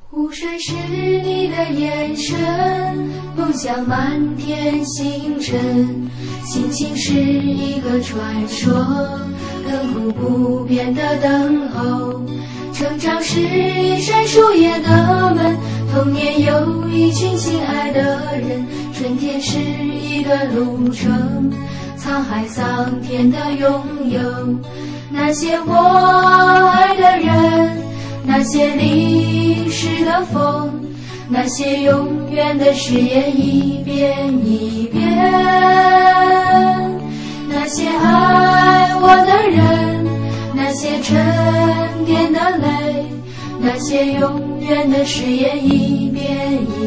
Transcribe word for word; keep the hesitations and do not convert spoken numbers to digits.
湖水是你的眼神，梦想满天星辰，心情是一个传说，亘古不变的等候。成长是一扇树叶的门，童年有一群亲爱的人，春天是一段路程，沧海桑田的拥有。那些我爱的人，那些淋湿的风，那些永远的誓言一遍一遍。那些爱我的人，那些沉淀的泪，那些永远的誓言一遍一遍。